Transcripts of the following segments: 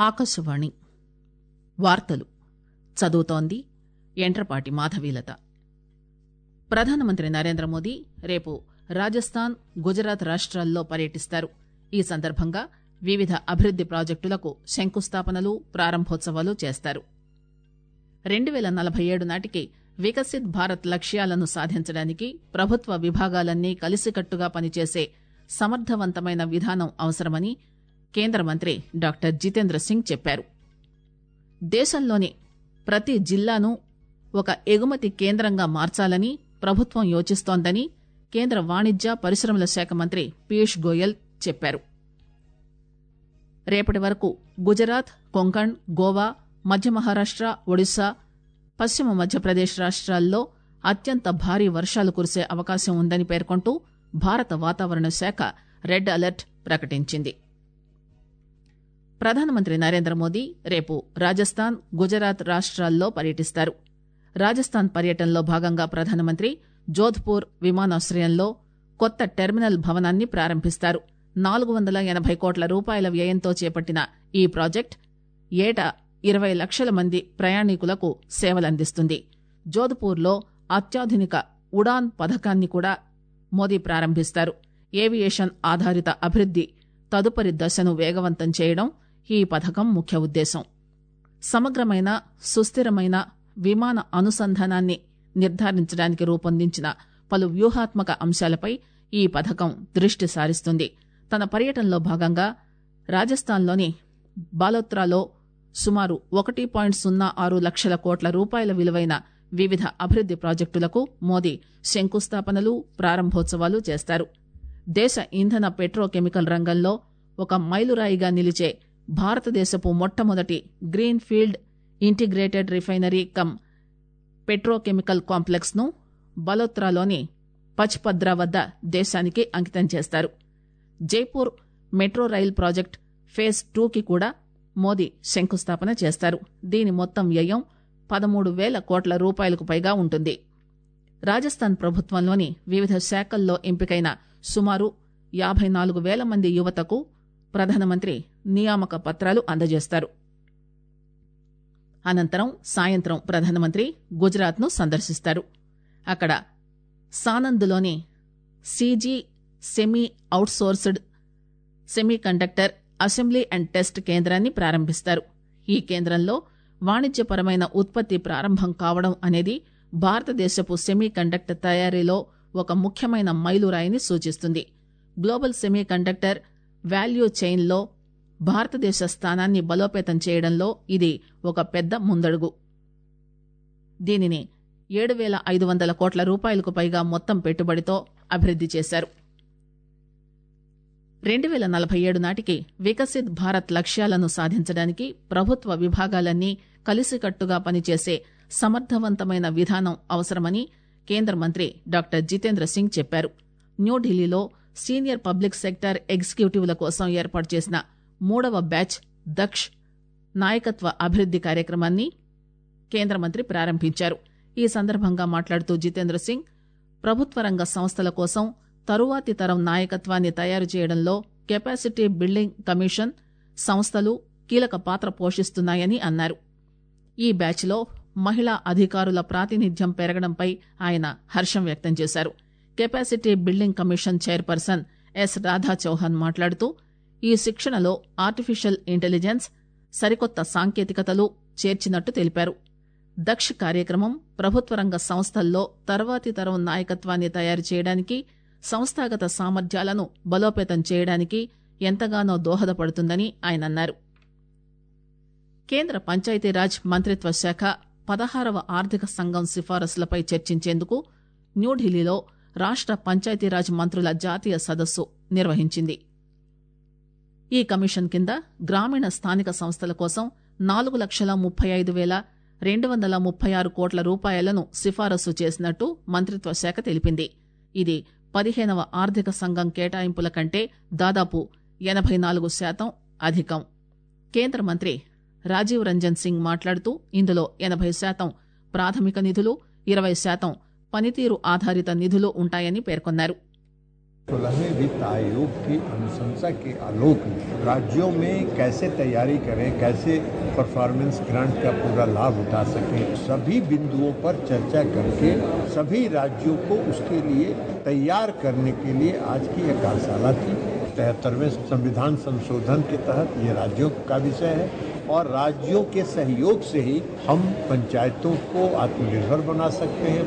ఆకాశవాణి వార్తలు చదువుతోంది ఎంట్రపాటి మాధవీలత. ప్రధానమంత్రి నరేంద్ర మోదీ రేపు రాజస్థాన్, గుజరాత్ రాష్ట్రాల్లో పర్యటిస్తారు. ఈ సందర్భంగా వివిధ అభివృద్ది ప్రాజెక్టులకు శంకుస్థాపనలు, ప్రారంభోత్సవాలు చేస్తారు. 2047 నాటికి వికసిత్ భారత్ లక్ష్యాలను సాధించడానికి ప్రభుత్వ విభాగాలన్నీ కలిసికట్టుగా పనిచేసే సమర్థవంతమైన విధానం అవసరమని కేంద్ర మంత్రి డాక్టర్ జితేంద్ర సింగ్ చెప్పారు. దేశంలోని ప్రతి జిల్లాను ఒక ఎగుమతి కేంద్రంగా మార్చాలని ప్రభుత్వం యోచిస్తోందని కేంద్ర వాణిజ్య పరిశ్రమల శాఖ మంత్రి పీయూష్ గోయల్ చెప్పారు. రేపటి వరకు గుజరాత్, కొంకణ్, గోవా, మధ్య మహారాష్ట, ఒడిశా, పశ్చిమ మధ్యప్రదేశ్ రాష్ట్రాల్లో అత్యంత భారీ వర్షాలు కురిసే అవకాశం ఉందని పేర్కొంటూ భారత వాతావరణ శాఖ రెడ్ అలర్ట్ ప్రకటించింది. ప్రధానమంత్రి నరేంద్ర మోదీ రేపు రాజస్థాన్, గుజరాత్ రాష్ట్రాల్లో పర్యటిస్తారు. రాజస్థాన్ పర్యటనలో భాగంగా ప్రధానమంత్రి జోధ్పూర్ విమానాశ్రయంలో కొత్త టెర్మినల్ భవనాన్ని ప్రారంభిస్తారు. 480 కోట్ల రూపాయల వ్యయంతో చేపట్టిన ఈ ప్రాజెక్టు ఏటా 20 లక్షల మంది ప్రయాణికులకు సేవలందిస్తుంది. జోధ్పూర్లో అత్యాధునిక ఉడాన్ పథకాన్ని కూడా మోదీ ప్రారంభిస్తారు. ఏవియేషన్ ఆధారిత అభివృద్ది తదుపరి దశను వేగవంతం చేయడం ఈ పథకం ముఖ్య ఉద్దేశం. సమగ్రమైన, సుస్థిరమైన విమాన అనుసంధానాన్ని నిర్ధారించడానికి రూపొందించిన పలు వ్యూహాత్మక అంశాలపై ఈ పథకం దృష్టి సారిస్తుంది. తన పర్యటనలో భాగంగా రాజస్థాన్లోని బాలోత్రాలో సుమారు 1.06 లక్షల కోట్ల రూపాయల విలువైన వివిధ అభివృద్ది ప్రాజెక్టులకు మోదీ శంకుస్థాపనలు, ప్రారంభోత్సవాలు చేస్తారు. దేశ ఇంధన పెట్రోకెమికల్ రంగంలో ఒక మైలురాయిగా నిలిచే భారతదేశపు మొట్టమొదటి green field integrated refinery cum petrochemical complex ను బలోత్రాలోని పచ్పద్రా వద్ద దేశానికి అంకితం చేస్తారు. Jaipur metro rail project phase 2కి కూడా మోదీ శంకుస్థాపన చేస్తారు. దీని మొత్తం వ్యయం 13,000 కోట్ల రూపాయలకు పైగా ఉంటుంది. రాజస్థాన్ ప్రభుత్వంలోని వివిధ శాఖల్లో ఎంపికైన సుమారు 54,000 మంది యువతకు ప్రధానమంత్రి నియామక పత్రాలు అందజేస్తారు. అనంతరం సాయంత్రం ప్రధానమంత్రి గుజరాత్ ను సందర్శిస్తారు. అక్కడ సానంద్లోని CG semi outsourced semiconductor assembly and test కేంద్రాన్ని ప్రారంభిస్తారు. ఈ కేంద్రంలో వాణిజ్యపరమైన ఉత్పత్తి ప్రారంభం కావడం అనేది భారతదేశపు సెమీ కండక్టర్ తయారీలో ఒక ముఖ్యమైన మైలురాయిని సూచిస్తుంది. గ్లోబల్ సెమీ కండక్టర్ వాల్యూ చైన్లో భారతదేశ స్థానాన్ని బలోపేతం చేయడంలో ఇది ఒక పెద్ద ముందడుగు. దీనిని 7,500 కోట్ల రూపాయలకు పైగా మొత్తం పెట్టుబడితో అభివృద్ది చేశారు. 2047 నాటికి వికసిత్ భారత్ లక్ష్యాలను సాధించడానికి ప్రభుత్వ విభాగాలన్నీ కలిసికట్టుగా పనిచేసే సమర్థవంతమైన విధానం అవసరమని కేంద్ర మంత్రి డాక్టర్ జితేంద్ర సింగ్ చెప్పారు. న్యూఢిల్లీలో సీనియర్ పబ్లిక్ సెక్టార్ ఎగ్జిక్యూటివ్ల కోసం ఏర్పాటు చేసిన 3వ బ్యాచ్ దక్ష్ నాయకత్వ అభివృద్ది కార్యక్రమాన్ని కేంద్ర మంత్రి ప్రారంభించారు. ఈ సందర్భంగా మాట్లాడుతూ జితేంద్ర సింగ్ ప్రభుత్వ రంగ సంస్థల కోసం తరువాతి తరం నాయకత్వాన్ని తయారు చేయడంలో కెపాసిటీ బిల్డింగ్ కమిషన్ సంస్థలు కీలక పాత్ర పోషిస్తున్నాయని అన్నారు. ఈ బ్యాచ్లో మహిళా అధికారుల ప్రాతినిధ్యం పెరగడంపై ఆయన హర్షం వ్యక్తం చేశారు. Capacity building commission chairperson S Radha Chauhan మాట్లాడుతూ ఈ శిక్షణలో ఆర్టిఫిషియల్ ఇంటెలిజెన్స్, సరికొత్త సాంకేతికతలు చేర్చినట్టు తెలిపారు. దక్ష్ కార్యక్రమం ప్రభుత్వ రంగ సంస్థల్లో తర్వాతి తరం నాయకత్వాన్ని తయారు చేయడానికి, సంస్థాగత సామర్థ్యాలను బలోపేతం చేయడానికి ఎంతగానో దోహదపడుతుందని ఆయన అన్నారు. కేంద్ర పంచాయతీరాజ్ మంత్రిత్వ శాఖ 16వ ఆర్థిక సంఘం సిఫారసులపై చర్చించేందుకు న్యూఢిల్లీలో రాష్ట పంచాయతీరాజ్ మంత్రుల జాతీయ సదస్సు నిర్వహించింది. ఈ కమిషన్ కింద గ్రామీణ స్థానిక సంస్థల కోసం 4,35,236 కోట్ల రూపాయలను సిఫారసు చేసినట్టు మంత్రిత్వ శాఖ తెలిపింది. ఇది 15వ ఆర్థిక సంఘం కేటాయింపుల కంటే దాదాపు 84% అధికం. కేంద్ర మంత్రి రాజీవ్ రంజన్ సింగ్ మాట్లాడుతూ ఇందులో 80% ప్రాథమిక నిధులు, 20% పనితీరు ఆధారిత నిధులు ఉంటాయని పేర్కొన్నారు. 16वें वित्त आयोग की अनुशंसा के आलोक में राज्यों में कैसे तैयारी करें, कैसे परफॉर्मेंस ग्रांट का पूरा लाभ उठा सकें, सभी बिंदुओं पर चर्चा करके सभी राज्यों को उसके लिए तैयार करने के लिए आज की यह कार्यशाला थी। 73वें संविधान संशोधन के तहत ये राज्यों का विषय है और राज्यों के सहयोग से ही हम पंचायतों को आत्मनिर्भर बना सकते हैं।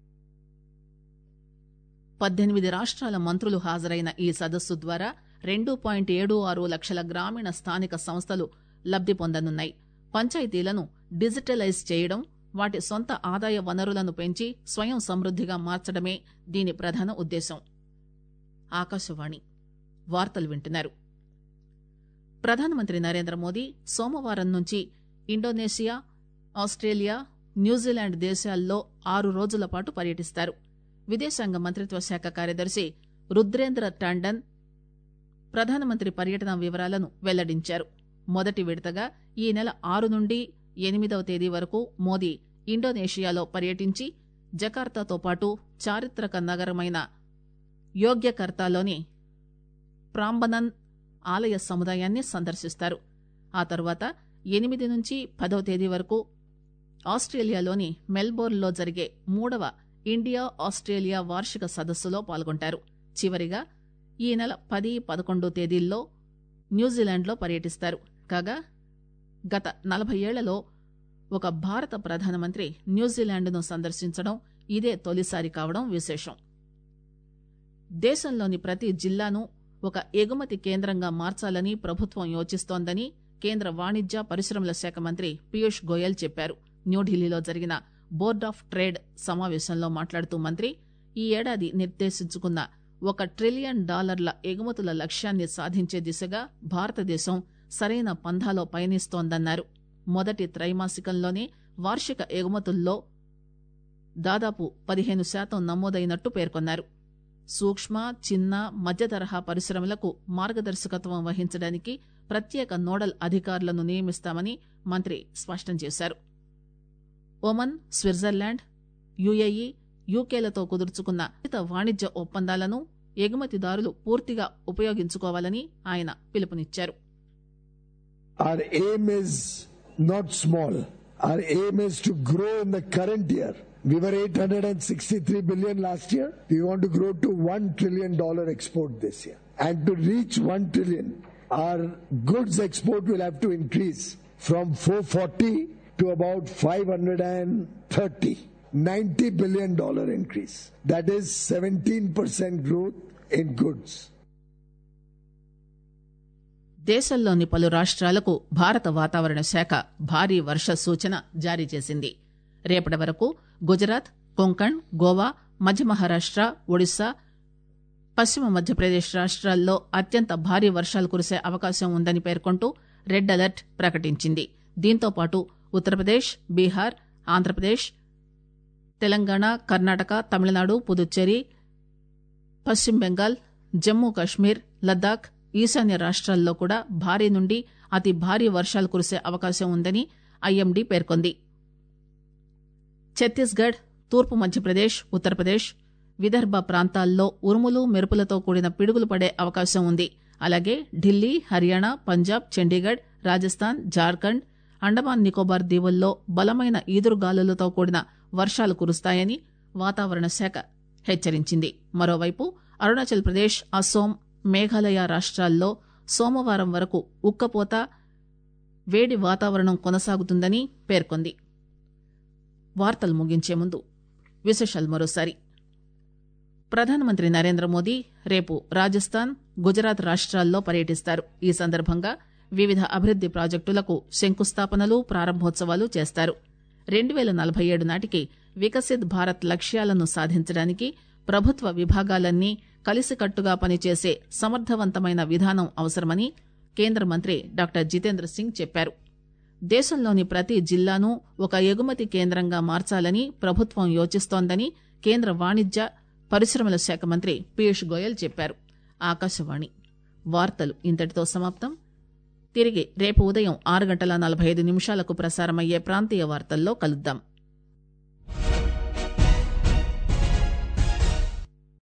18 రాష్ట్రాల మంత్రులు హాజరైన ఈ సదస్సు ద్వారా 2.76 లక్షల గ్రామీణ స్థానిక సంస్థలు లబ్ది పొందనున్నాయి. పంచాయతీలను డిజిటలైజ్ చేయడం, వాటి సొంత ఆదాయ వనరులను పెంచి స్వయం సమృద్దిగా మార్చడమే దీని ప్రధాన ఉద్దేశం. ఆకాశవాణి వార్తలు వింటున్నారు. ప్రధానమంత్రి నరేంద్ర మోదీ సోమవారం నుంచి ఇండోనేషియా, ఆస్ట్రేలియా, న్యూజిలాండ్ దేశాల్లో 6 రోజుల పాటు పర్యటిస్తారు. విదేశాంగ మంత్రిత్వ శాఖ కార్యదర్శి రుద్రేంద్ర టాండన్ ప్రధానమంత్రి పర్యటన వివరాలను వెల్లడించారు. మొదటి విడతగా ఈ నెల 6 నుండి 8వ తేదీ వరకు మోదీ ఇండోనేషియాలో పర్యటించి జకార్తాతో పాటు చారిత్రక నగరమైన యోగ్యకర్తాలోని ప్రాంబనన్ ఆలయ సముదాయాన్ని సందర్శిస్తారు. ఆ తర్వాత 8 నుంచి 10వ తేదీ వరకు ఆస్ట్రేలియాలోని మెల్బోర్న్లో జరిగే 3వ ఇండియా ఆస్ట్రేలియా వార్షిక సదస్సులో పాల్గొంటారు. చివరిగా ఈ నెల 10, 11 తేదీల్లో న్యూజిలాండ్లో పర్యటిస్తారు. కాగా గత 40 ఏళ్లలో ఒక భారత ప్రధానమంత్రి న్యూజిలాండ్ను సందర్శించడం ఇదే తొలిసారి కావడం విశేషం. దేశంలోని ప్రతి జిల్లాను ఒక ఎగుమతి కేంద్రంగా మార్చాలని ప్రభుత్వం యోచిస్తోందని కేంద్ర వాణిజ్య పరిశ్రమల శాఖ మంత్రి పీయూష్ గోయల్ చెప్పారు. న్యూఢిల్లీలో జరిగిన బోర్డ్ ఆఫ్ ట్రేడ్ సమావేశంలో మాట్లాడుతూ మంత్రి ఈ ఏడాది నిర్దేశించుకున్న $1 ట్రిలియన్ ఎగుమతుల లక్ష్యాన్ని సాధించే దిశగా భారతదేశం సరైన పంథాలో పయనిస్తోందన్నారు. మొదటి త్రైమాసికంలోనే వార్షిక ఎగుమతుల్లో దాదాపు 15% నమోదైనట్టు పేర్కొన్నారు. సూక్ష్మ, చిన్న, మధ్య తరహా పరిశ్రమలకు మార్గదర్శకత్వం వహించడానికి ప్రత్యేక నోడల్ అధికారులను నియమిస్తామని మంత్రి స్పష్టం చేశారు. ఒమన్, స్విట్జర్లాండ్, యుఏఈ, యూకేలతో కుదుర్చుకున్న వాణిజ్య ఒప్పందాలను ఎగుమతిదారులు పూర్తిగా ఉపయోగించుకోవాలని ఆయన పిలుపునిచ్చారు. Our aim is not small. Our aim is to grow in the current year. We were $863 billion last year. We want to grow to $1 trillion export this year. And to reach $1 trillion, our goods export will have to increase from 440 to about 530. $90 billion increase. That is 17% growth in goods. దేశంలోని పలు రాష్ట్రాలకు భారత వాతావరణ శాఖ భారీ వర్ష సూచన జారీ చేసింది. రేపటి వరకు గుజరాత్, కొంకణ్, గోవా, మధ్య మహారాష్ట, ఒడిశా, పశ్చిమ మధ్యప్రదేశ్ రాష్ట్రాల్లో అత్యంత భారీ వర్షాలు కురిసే అవకాశం ఉందని పేర్కొంటూ రెడ్ అలర్ట్ ప్రకటించింది. దీంతో పాటు ఉత్తరప్రదేశ్, బీహార్, ఆంధ్రప్రదేశ్, తెలంగాణ, కర్ణాటక, తమిళనాడు, పుదుచ్చేరి, పశ్చిమ బెంగాల్, జమ్మూ కశ్మీర్, లద్దాఖ్, ఈశాన్య రాష్ట్రాల్లో కూడా భారీ నుండి అతి భారీ వర్షాలు కురిసే అవకాశం ఉందని ఐఎండీ పేర్కొంది. ఛత్తీస్గఢ్, తూర్పు మధ్యప్రదేశ్, ఉత్తరప్రదేశ్, విదర్భ ప్రాంతాల్లో ఉరుములు, మెరుపులతో కూడిన పిడుగులు పడే అవకాశం ఉంది. అలాగే ఢిల్లీ, హర్యానా, పంజాబ్, చండీగఢ్, రాజస్థాన్, జార్ఖండ్, అండమాన్ నికోబార్ దీవుల్లో బలమైన ఈదురుగాలులతో కూడిన వర్షాలు కురుస్తాయని వాతావరణ శాఖ హెచ్చరించింది. మరోవైపు అరుణాచల్ ప్రదేశ్, అస్సోం, మేఘాలయ రాష్ట్రాల్లో సోమవారం వరకు ఉక్కపోత, వేడి వాతావరణం కొనసాగుతుందని పేర్కొంది. వార్తలు ముగించే ముందు విశేషాలు మరోసారి. ప్రధానమంత్రి నరేంద్ర మోదీ రేపు రాజస్థాన్, గుజరాత్ రాష్ట్రాల్లో పర్యటిస్తారు. ఈ సందర్భంగా వివిధ అభివృద్ది ప్రాజెక్టులకు శంకుస్థాపనలు, ప్రారంభోత్సవాలు చేస్తారు. 2047 నాటికి వికసిత్ భారత్ లక్ష్యాలను సాధించడానికి ప్రభుత్వ విభాగాలన్నీ కలిసికట్టుగా పనిచేసే సమర్థవంతమైన విధానం అవసరమని కేంద్ర మంత్రి డాక్టర్ జితేంద్ర సింగ్ చెప్పారు. దేశంలోని ప్రతి జిల్లాను ఒక ఎగుమతి కేంద్రంగా మార్చాలని ప్రభుత్వం యోచిస్తోందని కేంద్ర వాణిజ్య పరిశ్రమల శాఖ మంత్రి పీయూష్ గోయల్ చెప్పారు. ఆకాశవాణి వార్తలు ఇంతటితో సమాప్తం. తిరిగి రేపు ఉదయం 6:45 ప్రసారమయ్యే ప్రాంతీయ వార్తల్లో కలుద్దాం.